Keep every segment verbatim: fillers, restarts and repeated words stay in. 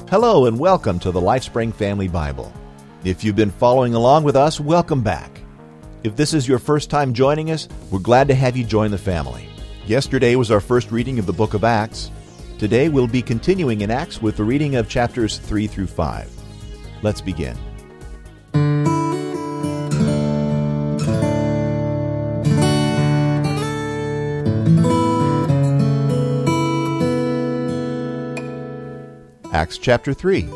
Hello and welcome to the LifeSpring Family Bible. If you've been following along with us, welcome back. If this is your first time joining us, we're glad to have you join the family. Yesterday was our first reading of the book of Acts. Today we'll be continuing in Acts with the reading of chapters three through five. Let's begin. Acts chapter three.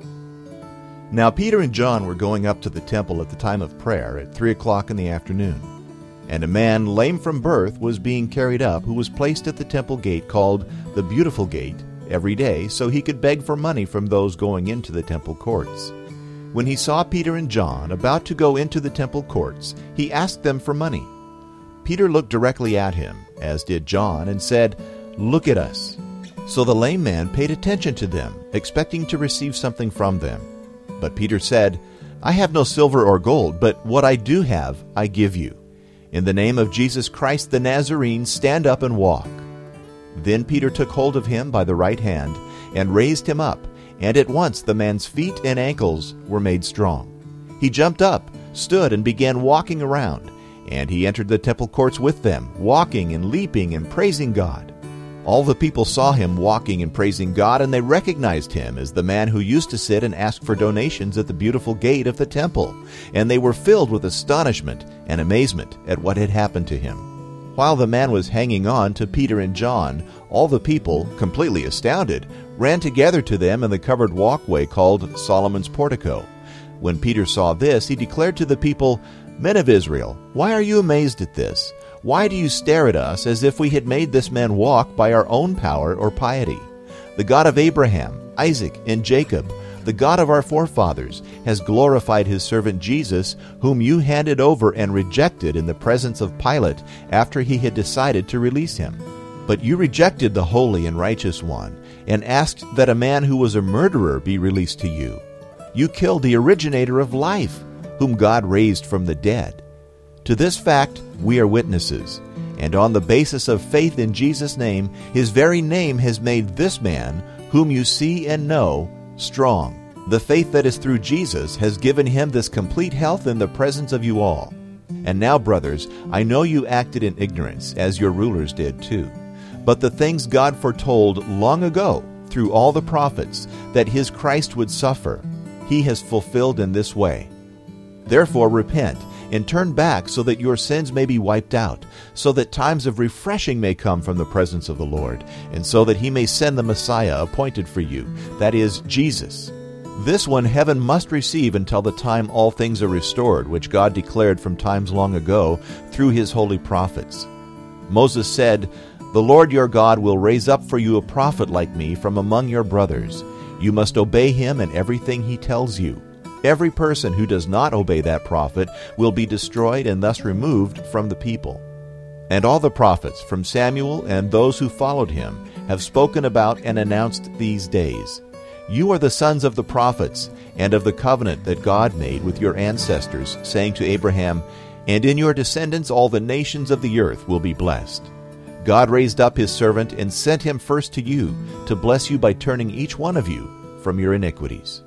Now Peter and John were going up to the temple at the time of prayer at three o'clock in the afternoon. And a man lame from birth was being carried up, who was placed at the temple gate called the Beautiful Gate every day, so he could beg for money from those going into the temple courts. When he saw Peter and John about to go into the temple courts, he asked them for money. Peter looked directly at him, as did John, and said, "Look at us." So the lame man paid attention to them, expecting to receive something from them. But Peter said, "I have no silver or gold, but what I do have I give you. In the name of Jesus Christ the Nazarene, stand up and walk." Then Peter took hold of him by the right hand and raised him up, and at once the man's feet and ankles were made strong. He jumped up, stood, and began walking around, and he entered the temple courts with them, walking and leaping and praising God. All the people saw him walking and praising God, and they recognized him as the man who used to sit and ask for donations at the Beautiful Gate of the temple, and they were filled with astonishment and amazement at what had happened to him. While the man was hanging on to Peter and John, all the people, completely astounded, ran together to them in the covered walkway called Solomon's Portico. When Peter saw this, he declared to the people, "Men of Israel, why are you amazed at this? Why do you stare at us as if we had made this man walk by our own power or piety? The God of Abraham, Isaac, and Jacob, the God of our forefathers, has glorified his servant Jesus, whom you handed over and rejected in the presence of Pilate after he had decided to release him. But you rejected the holy and righteous one and asked that a man who was a murderer be released to you. You killed the originator of life, whom God raised from the dead. To this fact we are witnesses, and on the basis of faith in Jesus' name, his very name has made this man, whom you see and know, strong. The faith that is through Jesus has given him this complete health in the presence of you all. And now, brothers, I know you acted in ignorance, as your rulers did too. But the things God foretold long ago, through all the prophets, that his Christ would suffer, he has fulfilled in this way. Therefore repent, and turn back so that your sins may be wiped out, so that times of refreshing may come from the presence of the Lord, and so that he may send the Messiah appointed for you, that is, Jesus. This one heaven must receive until the time all things are restored, which God declared from times long ago through his holy prophets. Moses said, "The Lord your God will raise up for you a prophet like me from among your brothers. You must obey him in everything he tells you. Every person who does not obey that prophet will be destroyed and thus removed from the people." And all the prophets, from Samuel and those who followed him, have spoken about and announced these days. You are the sons of the prophets and of the covenant that God made with your ancestors, saying to Abraham, "And in your descendants all the nations of the earth will be blessed." God raised up his servant and sent him first to you to bless you by turning each one of you from your iniquities.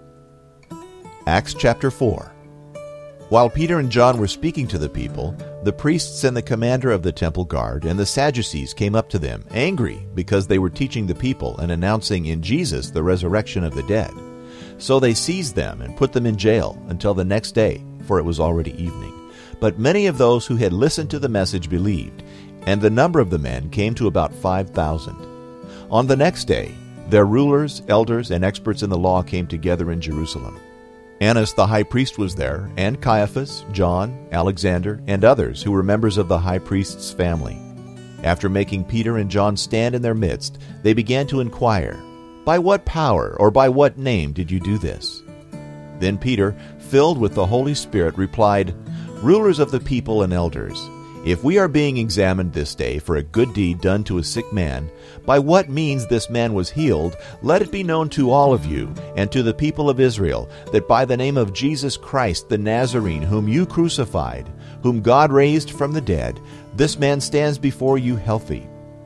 Acts chapter four. While Peter and John were speaking to the people, the priests and the commander of the temple guard and the Sadducees came up to them, angry because they were teaching the people and announcing in Jesus the resurrection of the dead. So they seized them and put them in jail until the next day, for it was already evening. But many of those who had listened to the message believed, and the number of the men came to about five thousand. On the next day, their rulers, elders, and experts in the law came together in Jerusalem. Annas the high priest was there, and Caiaphas, John, Alexander, and others who were members of the high priest's family. After making Peter and John stand in their midst, they began to inquire, "By what power or by what name did you do this?" Then Peter, filled with the Holy Spirit, replied, "Rulers of the people and elders, if we are being examined this day for a good deed done to a sick man, by what means this man was healed, let it be known to all of you and to the people of Israel that by the name of Jesus Christ the Nazarene, whom you crucified, whom God raised from the dead, this man stands before you healthy.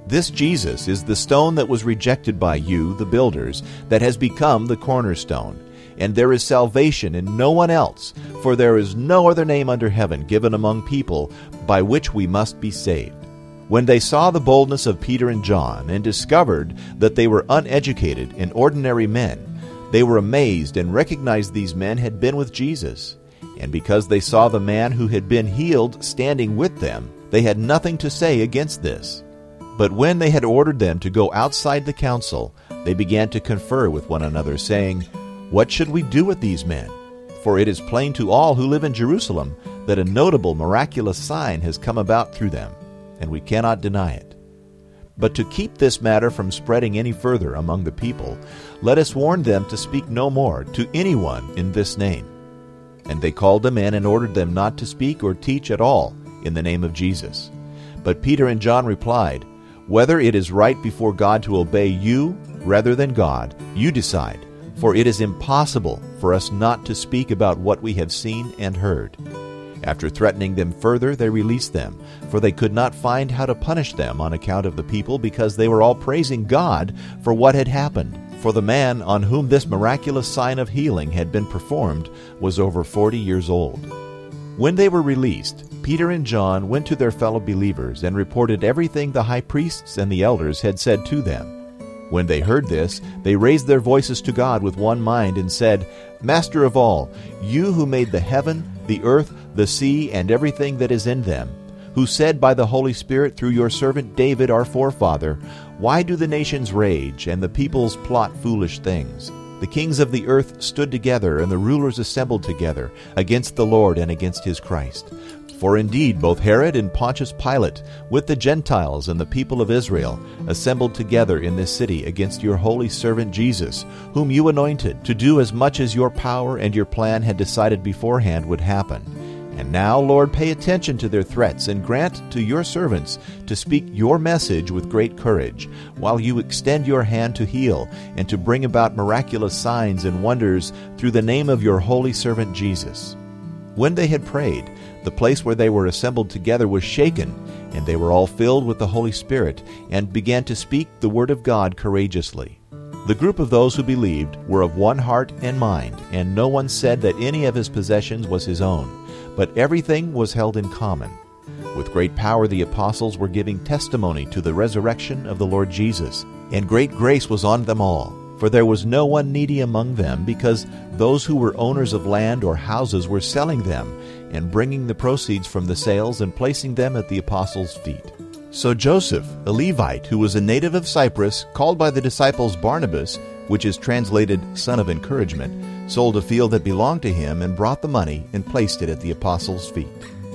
This Jesus is the stone that was rejected by you, the builders, that has become the cornerstone. And there is salvation in no one else, for there is no other name under heaven given among people by which we must be saved." When they saw the boldness of Peter and John and discovered that they were uneducated and ordinary men, they were amazed and recognized these men had been with Jesus. And because they saw the man who had been healed standing with them, they had nothing to say against this. But when they had ordered them to go outside the council, they began to confer with one another, saying, "What should we do with these men? For it is plain to all who live in Jerusalem that a notable miraculous sign has come about through them, and we cannot deny it. But to keep this matter from spreading any further among the people, let us warn them to speak no more to anyone in this name." And they called them in and ordered them not to speak or teach at all in the name of Jesus. But Peter and John replied, "Whether it is right before God to obey you rather than God, you decide, for it is impossible for us not to speak about what we have seen and heard." After threatening them further, they released them, for they could not find how to punish them on account of the people, because they were all praising God for what had happened. For the man on whom this miraculous sign of healing had been performed was over forty years old. When they were released, Peter and John went to their fellow believers and reported everything the high priests and the elders had said to them. When they heard this, they raised their voices to God with one mind and said, "Master of all, you who made the heaven, the earth, the sea, and everything that is in them, who said by the Holy Spirit through your servant David our forefather, 'Why do the nations rage and the peoples plot foolish things?' The kings of the earth stood together and the rulers assembled together against the Lord and against his Christ. For indeed both Herod and Pontius Pilate, with the Gentiles and the people of Israel, assembled together in this city against your holy servant Jesus, whom you anointed, to do as much as your power and your plan had decided beforehand would happen. And now, Lord, pay attention to their threats and grant to your servants to speak your message with great courage, while you extend your hand to heal and to bring about miraculous signs and wonders through the name of your holy servant Jesus." When they had prayed, the place where they were assembled together was shaken, and they were all filled with the Holy Spirit, and began to speak the word of God courageously. The group of those who believed were of one heart and mind, and no one said that any of his possessions was his own, but everything was held in common. With great power the apostles were giving testimony to the resurrection of the Lord Jesus, and great grace was on them all. For there was no one needy among them, because those who were owners of land or houses were selling them, and bringing the proceeds from the sales and placing them at the apostles' feet. So Joseph, a Levite, who was a native of Cyprus, called by the disciples Barnabas, which is translated son of encouragement, sold a field that belonged to him and brought the money and placed it at the apostles' feet.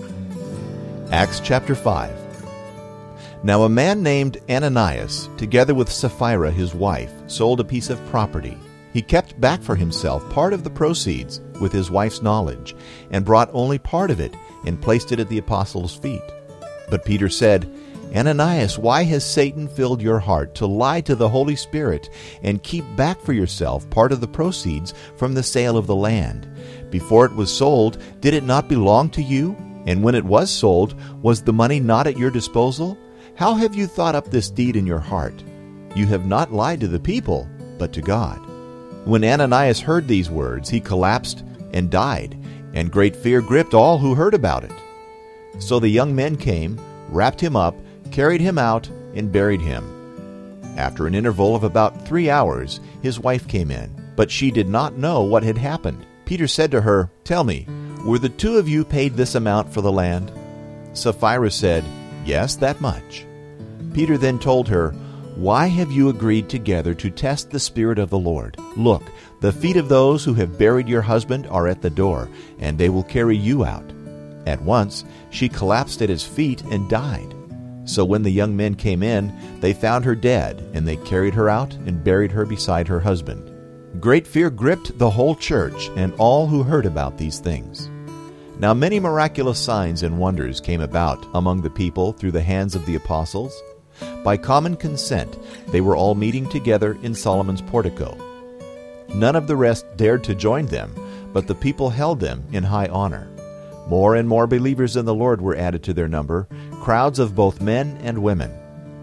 Acts chapter five. Now a man named Ananias, together with Sapphira his wife, sold a piece of property. He kept back for himself part of the proceeds with his wife's knowledge, and brought only part of it and placed it at the apostles' feet. But Peter said, "Ananias, why has Satan filled your heart to lie to the Holy Spirit and keep back for yourself part of the proceeds from the sale of the land? Before it was sold, did it not belong to you? And when it was sold, was the money not at your disposal? How have you thought up this deed in your heart? You have not lied to the people, but to God." When Ananias heard these words, he collapsed and died, and great fear gripped all who heard about it. So the young men came, wrapped him up, carried him out, and buried him. After an interval of about three hours, his wife came in, but she did not know what had happened. Peter said to her, "Tell me, were the two of you paid this amount for the land?" Sapphira said, "Yes, that much." Peter then told her, "Why have you agreed together to test the Spirit of the Lord? Look, the feet of those who have buried your husband are at the door, and they will carry you out." At once she collapsed at his feet and died. So when the young men came in, they found her dead, and they carried her out and buried her beside her husband. Great fear gripped the whole church and all who heard about these things. Now many miraculous signs and wonders came about among the people through the hands of the apostles. By common consent, they were all meeting together in Solomon's portico. None of the rest dared to join them, but the people held them in high honor. More and more believers in the Lord were added to their number, crowds of both men and women.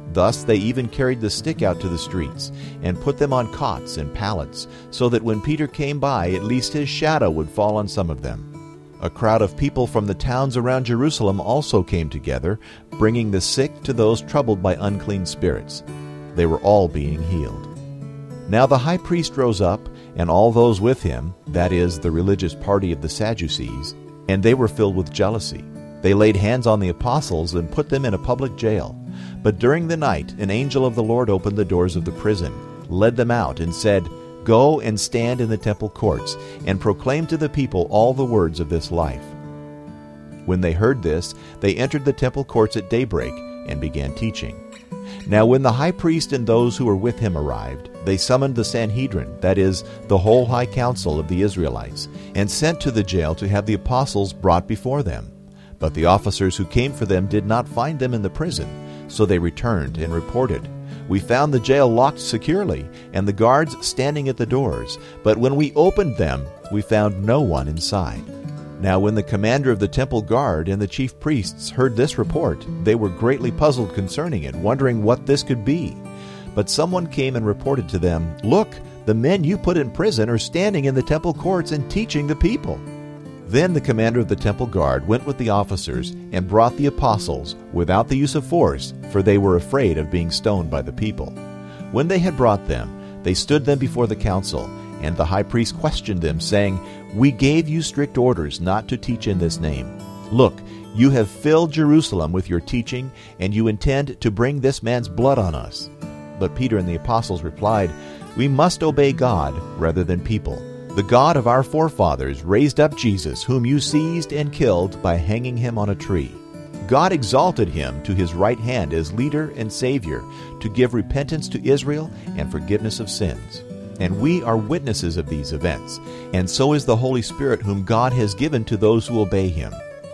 Thus they even carried the stick out to the streets, and put them on cots and pallets, so that when Peter came by, at least his shadow would fall on some of them. A crowd of people from the towns around Jerusalem also came together, bringing the sick to those troubled by unclean spirits. They were all being healed. Now the high priest rose up, and all those with him, that is, the religious party of the Sadducees, and they were filled with jealousy. They laid hands on the apostles and put them in a public jail. But during the night an angel of the Lord opened the doors of the prison, led them out, and said, "Go and stand in the temple courts, and proclaim to the people all the words of this life." When they heard this, they entered the temple courts at daybreak, and began teaching. Now when the high priest and those who were with him arrived, they summoned the Sanhedrin, that is, the whole high council of the Israelites, and sent to the jail to have the apostles brought before them. But the officers who came for them did not find them in the prison, so they returned and reported, "We found the jail locked securely, and the guards standing at the doors, but when we opened them, we found no one inside." Now when the commander of the temple guard and the chief priests heard this report, they were greatly puzzled concerning it, wondering what this could be. But someone came and reported to them, "Look, the men you put in prison are standing in the temple courts and teaching the people." Then the commander of the temple guard went with the officers and brought the apostles without the use of force, for they were afraid of being stoned by the people. When they had brought them, they stood them before the council, and the high priest questioned them, saying, "We gave you strict orders not to teach in this name. Look, you have filled Jerusalem with your teaching, and you intend to bring this man's blood on us." But Peter and the apostles replied, "We must obey God rather than people. The God of our forefathers raised up Jesus, whom you seized and killed by hanging him on a tree. God exalted him to his right hand as leader and Savior, to give repentance to Israel and forgiveness of sins. And we are witnesses of these events, and so is the Holy Spirit, whom God has given to those who obey him."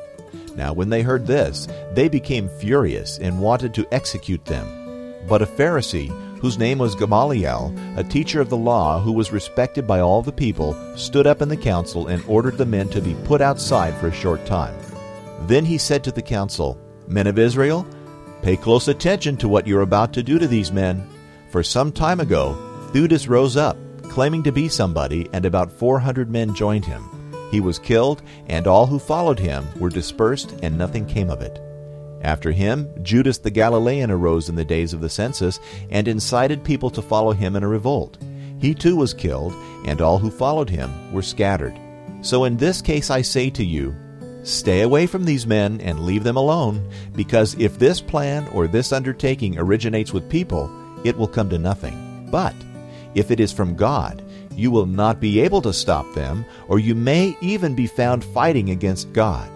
Now when they heard this, they became furious and wanted to execute them. But a Pharisee, whose name was Gamaliel, a teacher of the law who was respected by all the people, stood up in the council and ordered the men to be put outside for a short time. Then he said to the council, "Men of Israel, pay close attention to what you're about to do to these men. For some time ago, Theudas rose up, claiming to be somebody, and about four hundred men joined him. He was killed, and all who followed him were dispersed, and nothing came of it. After him, Judas the Galilean arose in the days of the census and incited people to follow him in a revolt. He too was killed, and all who followed him were scattered. So in this case I say to you, stay away from these men and leave them alone, because if this plan or this undertaking originates with people, it will come to nothing. But if it is from God, you will not be able to stop them, or you may even be found fighting against God."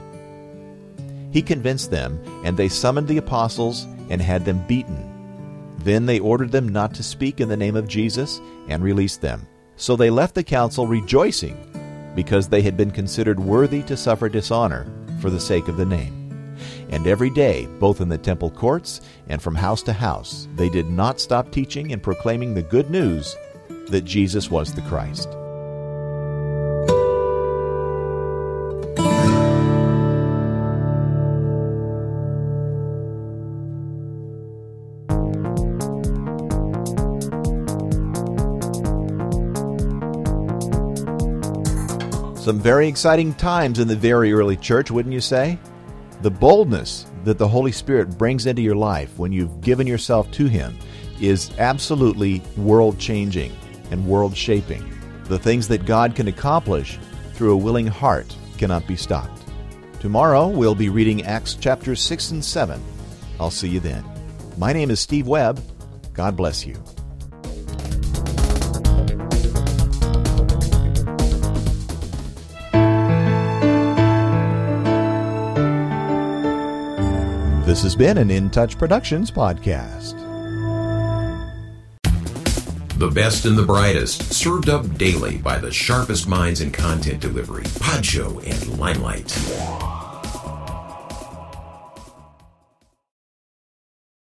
He convinced them, and they summoned the apostles and had them beaten. Then they ordered them not to speak in the name of Jesus and released them. So they left the council rejoicing, because they had been considered worthy to suffer dishonor for the sake of the name. And every day, both in the temple courts and from house to house, they did not stop teaching and proclaiming the good news that Jesus was the Christ. Some very exciting times in the very early church, wouldn't you say? The boldness that the Holy Spirit brings into your life when you've given yourself to Him is absolutely world-changing and world-shaping. The things that God can accomplish through a willing heart cannot be stopped. Tomorrow we'll be reading Acts chapters six and seven. I'll see you then. My name is Steve Webb. God bless you. This has been an In Touch Productions podcast. The best and the brightest, served up daily by the sharpest minds in content delivery, Podshow and Limelight.